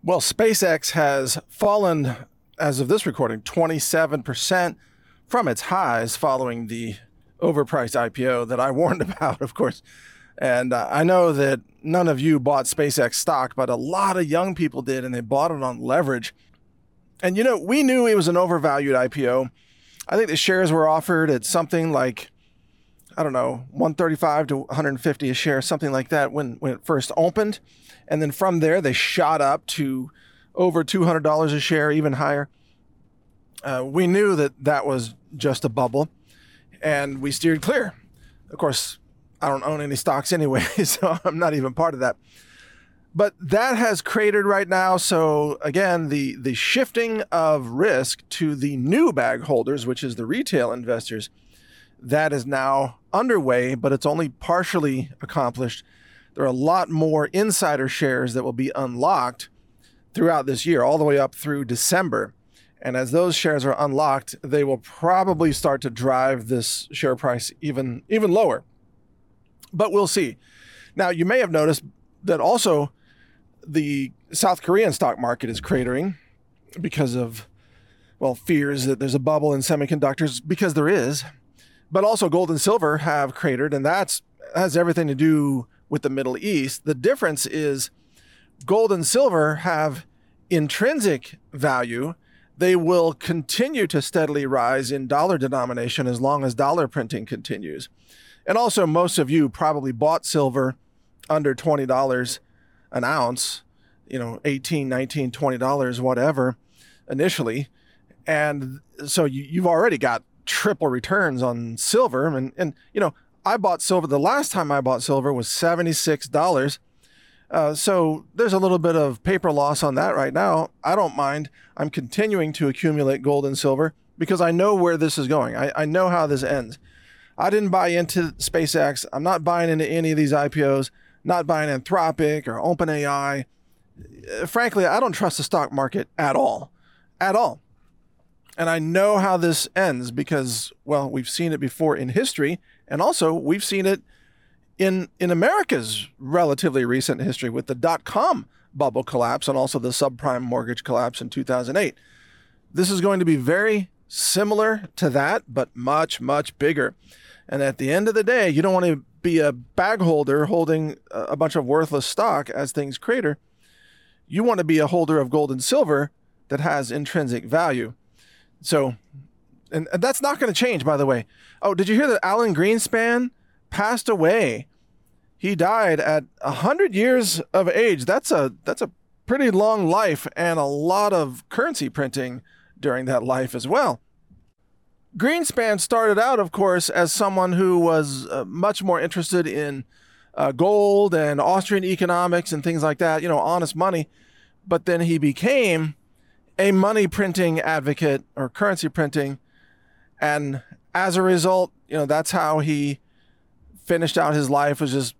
Well, SpaceX has fallen, as of this recording, 27% from its highs following the overpriced IPO that I warned about, of course. And I know that none of you bought SpaceX stock, but a lot of young people did, and they bought it on leverage. And, we knew it was an overvalued IPO. I think the shares were offered at something like, I don't know, 135 to 150 a share, something like that when it first opened. And then from there, they shot up to over $200 a share, even higher. We knew that was just a bubble, and we steered clear. Of course, I don't own any stocks anyway, so I'm not even part of that. But that has cratered right now. So again, the shifting of risk to the new bag holders, which is the retail investors, that is now underway, but it's only partially accomplished. There are a lot more insider shares that will be unlocked throughout this year, all the way up through December. And as those shares are unlocked, they will probably start to drive this share price even lower. But we'll see. Now, you may have noticed that also the South Korean stock market is cratering because of, fears that there's a bubble in semiconductors, because there is. But also gold and silver have cratered, and that has everything to do with the Middle East. The difference is gold and silver have intrinsic value. They will continue to steadily rise in dollar denomination as long as dollar printing continues. And also, most of you probably bought silver under $20 an ounce, $18, $19, $20, whatever, initially. And so you've already got triple returns on silver. And I bought silver. The last time I bought silver was $76. So there's a little bit of paper loss on that right now. I don't mind. I'm continuing to accumulate gold and silver because I know where this is going. I know how this ends. I didn't buy into SpaceX. I'm not buying into any of these IPOs, not buying Anthropic or OpenAI. Frankly, I don't trust the stock market at all. At all. And I know how this ends because, we've seen it before in history, and also we've seen it in America's relatively recent history with the dot-com bubble collapse and also the subprime mortgage collapse in 2008. This is going to be very similar to that, but much, much bigger. And at the end of the day, you don't want to be a bag holder holding a bunch of worthless stock as things crater. You want to be a holder of gold and silver that has intrinsic value. So, and that's not going to change, by the way. Oh, did you hear that Alan Greenspan passed away? He died at 100 years of age. That's a pretty long life and a lot of currency printing during that life as well. Greenspan started out, of course, as someone who was much more interested in gold and Austrian economics and things like that, honest money. But then he became a money printing advocate or currency printing. And as a result, that's how he finished out his life, was just,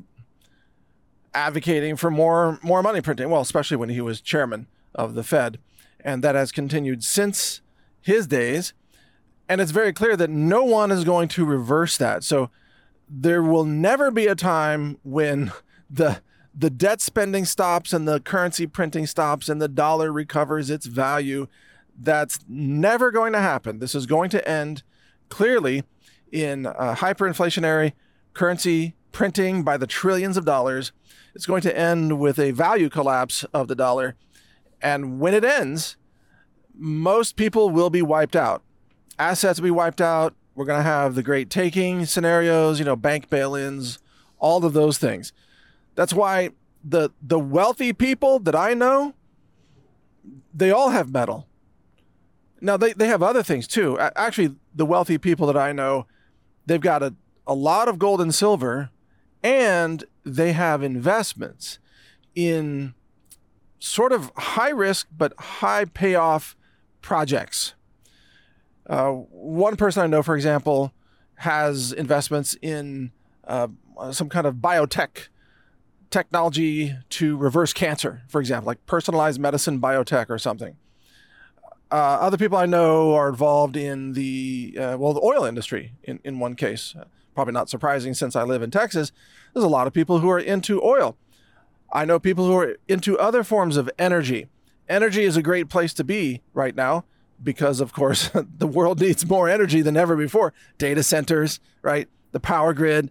advocating for more money printing. Well, especially when he was chairman of the Fed. And that has continued since his days. And it's very clear that no one is going to reverse that. So there will never be a time when the debt spending stops and the currency printing stops and the dollar recovers its value. That's never going to happen. This is going to end clearly in hyperinflationary currency printing by the trillions of dollars. It's going to end with a value collapse of the dollar. And when it ends, most people will be wiped out. Assets will be wiped out. We're going to have the great taking scenarios, bank bail-ins, all of those things. That's why the wealthy people that I know, they all have metal. Now, they have other things too. Actually, the wealthy people that I know, they've got a lot of gold and silver, and they have investments in sort of high risk but high payoff projects. One person I know, for example, has investments in some kind of biotech technology to reverse cancer, for example, like personalized medicine biotech or something. Other people I know are involved in the oil industry in one case. Probably not surprising since I live in Texas. There's a lot of people who are into oil. I know people who are into other forms of energy. Energy is a great place to be right now because, of course, the world needs more energy than ever before. Data centers, right? The power grid,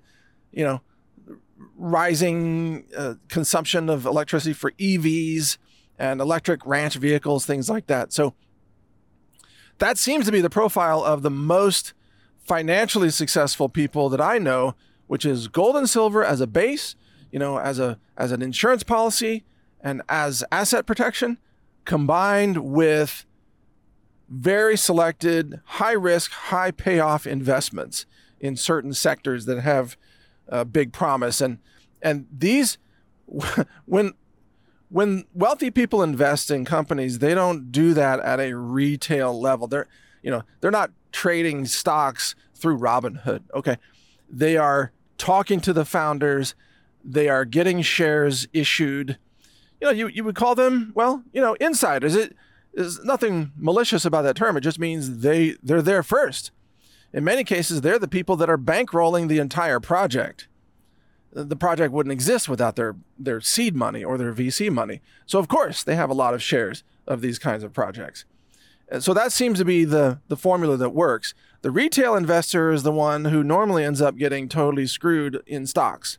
rising consumption of electricity for EVs and electric ranch vehicles, things like that. So that seems to be the profile of the most financially successful people that I know, which is gold and silver as a base, as an insurance policy and as asset protection, combined with very selected, high risk, high payoff investments in certain sectors that have big promise. And these, when wealthy people invest in companies, they don't do that at a retail level. They're not trading stocks through Robinhood. Okay. They are talking to the founders. They are getting shares issued. You would call them, insiders. There's nothing malicious about that term. It just means they're there first. In many cases, they're the people that are bankrolling the entire project. The project wouldn't exist without their seed money or their VC money. So of course, they have a lot of shares of these kinds of projects. And so that seems to be the formula that works. The retail investor is the one who normally ends up getting totally screwed in stocks,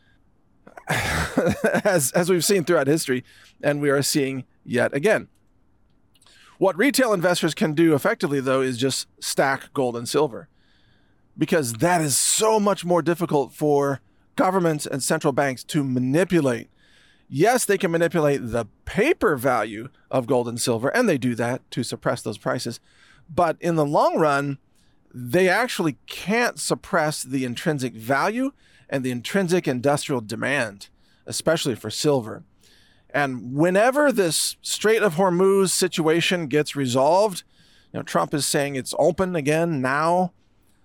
as we've seen throughout history, and we are seeing yet again. What retail investors can do effectively, though, is just stack gold and silver, because that is so much more difficult for governments and central banks to manipulate. Yes, they can manipulate the paper value of gold and silver, and they do that to suppress those prices. But in the long run, they actually can't suppress the intrinsic value and the intrinsic industrial demand, especially for silver. And whenever this Strait of Hormuz situation gets resolved, Trump is saying it's open again now.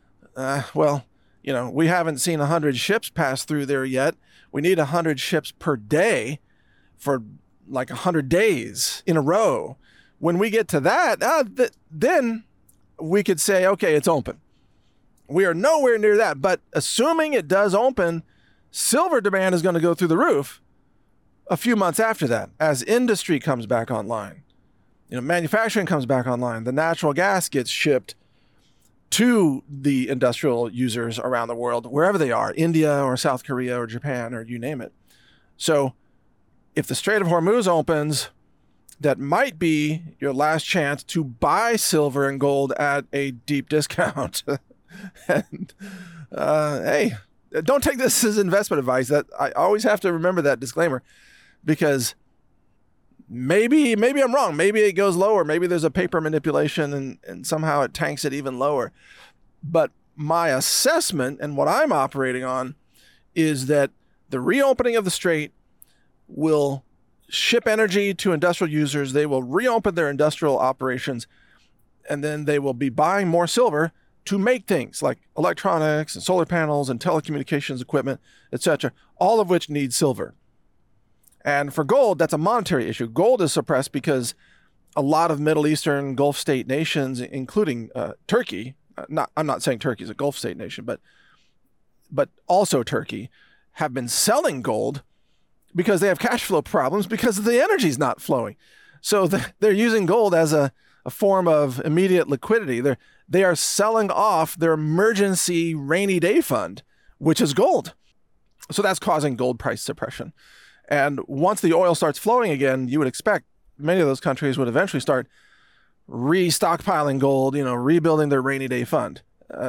We haven't seen 100 ships pass through there yet. We need 100 ships per day for like 100 days in a row. When we get to that, then we could say, okay, it's open. We are nowhere near that. But assuming it does open, silver demand is going to go through the roof a few months after that, as industry comes back online. Manufacturing comes back online. The natural gas gets shipped to the industrial users around the world, wherever they are, India or South Korea or Japan or you name it. So if the Strait of Hormuz opens, that might be your last chance to buy silver and gold at a deep discount. And hey, don't take this as investment advice. That I always have to remember that disclaimer, because maybe I'm wrong. Maybe it goes lower. Maybe there's a paper manipulation and somehow it tanks it even lower. But my assessment and what I'm operating on is that the reopening of the strait will ship energy to industrial users. They will reopen their industrial operations, and then they will be buying more silver to make things like electronics and solar panels and telecommunications equipment, etc., all of which need silver. And for gold, that's a monetary issue. Gold is suppressed because a lot of Middle Eastern Gulf state nations, including Turkey, I'm not saying Turkey is a Gulf state nation, but also Turkey, have been selling gold because they have cash flow problems because the energy is not flowing. So they're using gold as a form of immediate liquidity. They are selling off their emergency rainy day fund, which is gold. So that's causing gold price suppression. And once the oil starts flowing again, you would expect many of those countries would eventually start restockpiling gold, rebuilding their rainy day fund.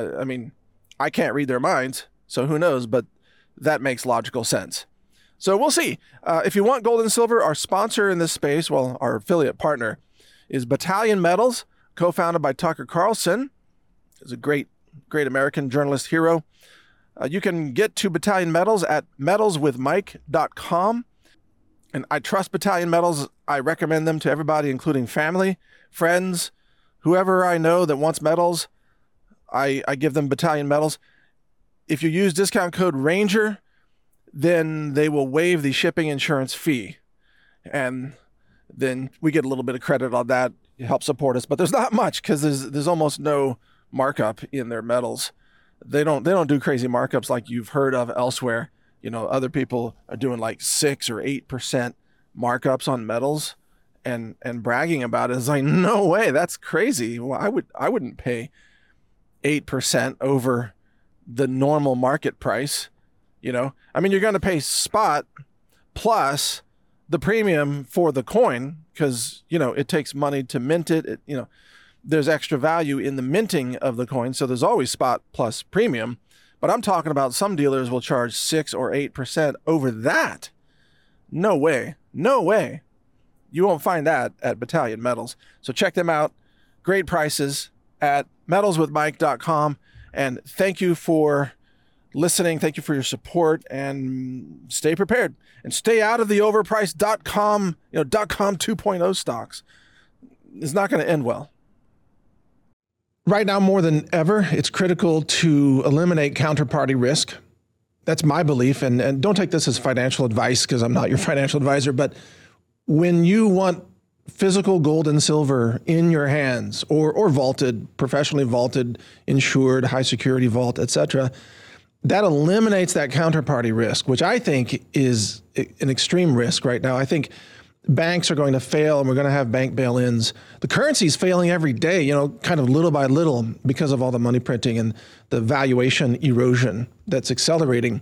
I can't read their minds, so who knows, but that makes logical sense. So we'll see. If you want gold and silver, our sponsor in this space, our affiliate partner, is Battalion Metals, co-founded by Tucker Carlson. He's a great American journalist hero. You can get to Battalion Metals at metalswithmike.com. And I trust Battalion Metals. I recommend them to everybody, including family, friends, whoever I know that wants metals. I give them Battalion Metals. If you use discount code RANGER, then they will waive the shipping insurance fee. And then we get a little bit of credit on that. It helps support us. But there's not much because there's almost no markup in their metals. They don't do crazy markups like you've heard of elsewhere. Other people are doing like 6 or 8% markups on metals and bragging about it. It's like, no way, that's crazy. Well, I wouldn't pay 8% over the normal market price. You're going to pay spot plus the premium for the coin because, it takes money to mint it. There's extra value in the minting of the coin. So there's always spot plus premium. But I'm talking about some dealers will charge 6 or 8% over that. No way. No way. You won't find that at Battalion Metals. So check them out. Great prices at metalswithmike.com. And thank you for listening. Thank you for your support, and stay prepared and stay out of the overpriced .com 2.0 stocks. It's not going to end well. Right now, more than ever, it's critical to eliminate counterparty risk. That's my belief. And don't take this as financial advice because I'm not your financial advisor. But when you want physical gold and silver in your hands or vaulted, professionally vaulted, insured, high security vault, etc., that eliminates that counterparty risk, which I think is an extreme risk right now. I think banks are going to fail and we're going to have bank bail-ins. The currency is failing every day, kind of little by little because of all the money printing and the valuation erosion that's accelerating.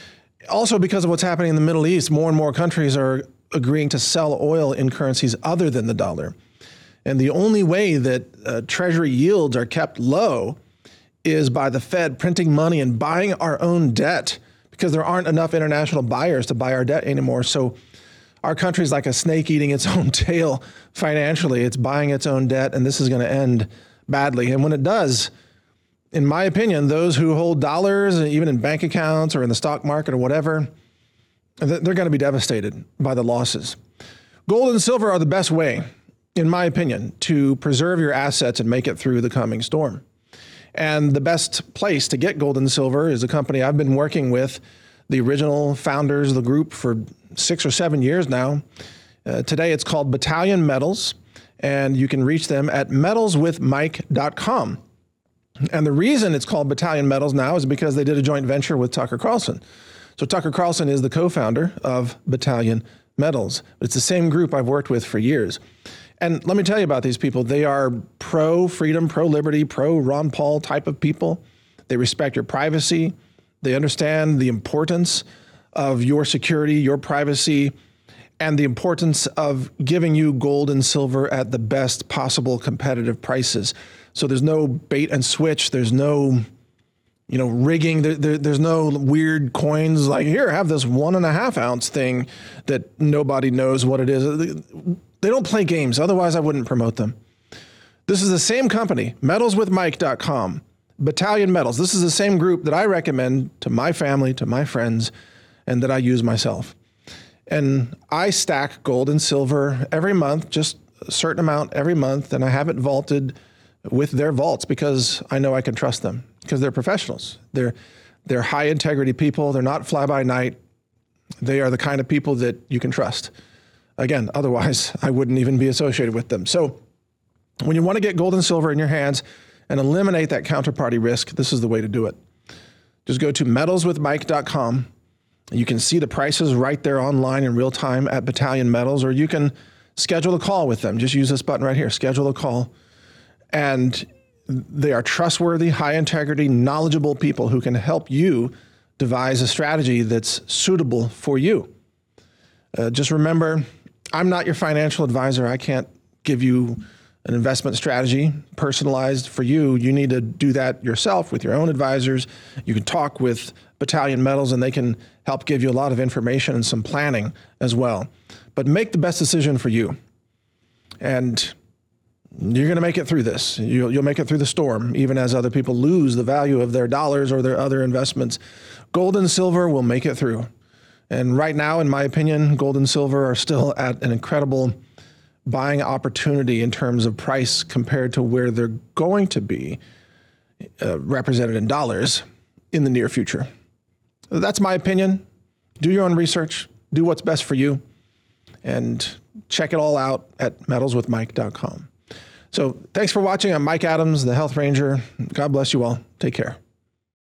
Also because of what's happening in the Middle East, more and more countries are agreeing to sell oil in currencies other than the dollar. And the only way that treasury yields are kept low is by the Fed printing money and buying our own debt because there aren't enough international buyers to buy our debt anymore. So our country's like a snake eating its own tail financially. It's buying its own debt, and this is going to end badly. And when it does, in my opinion, those who hold dollars, even in bank accounts or in the stock market or whatever, they're going to be devastated by the losses. Gold and silver are the best way, in my opinion, to preserve your assets and make it through the coming storm. And the best place to get gold and silver is a company I've been working with, the original founders of the group, for 6 or 7 years now. Today it's called Battalion Metals, and you can reach them at metalswithmike.com. And the reason it's called Battalion Metals now is because they did a joint venture with Tucker Carlson. So Tucker Carlson is the co-founder of Battalion Metals. It's the same group I've worked with for years. And let me tell you about these people. They are pro-freedom, pro-liberty, pro-Ron Paul type of people. They respect your privacy. They understand the importance of your security, your privacy, and the importance of giving you gold and silver at the best possible competitive prices. So there's no bait and switch. There's no, rigging. There's no weird coins like, here, have this 1.5 ounce thing that nobody knows what it is. They don't play games. Otherwise, I wouldn't promote them. This is the same company, metalswithmike.com, Battalion Metals. This is the same group that I recommend to my family, to my friends, and that I use myself. And I stack gold and silver every month, just a certain amount every month, and I have it vaulted with their vaults because I know I can trust them because they're professionals. They're high integrity people. They're not fly by night. They are the kind of people that you can trust. Again, otherwise I wouldn't even be associated with them. So when you want to get gold and silver in your hands and eliminate that counterparty risk, this is the way to do it. Just go to metalswithmike.com. You can see the prices right there online in real time at Battalion Metals, or you can schedule a call with them. Just use this button right here, schedule a call. And they are trustworthy, high integrity, knowledgeable people who can help you devise a strategy that's suitable for you. Just remember, I'm not your financial advisor. I can't give you an investment strategy personalized for you. You need to do that yourself with your own advisors. You can talk with Battalion Metals and they can help give you a lot of information and some planning as well. But make the best decision for you. And you're going to make it through this. You'll make it through the storm, even as other people lose the value of their dollars or their other investments. Gold and silver will make it through. And right now, in my opinion, gold and silver are still at an incredible buying opportunity in terms of price compared to where they're going to be represented in dollars in the near future. That's my opinion. Do your own research. Do what's best for you. And check it all out at metalswithmike.com. So thanks for watching. I'm Mike Adams, the Health Ranger. God bless you all. Take care.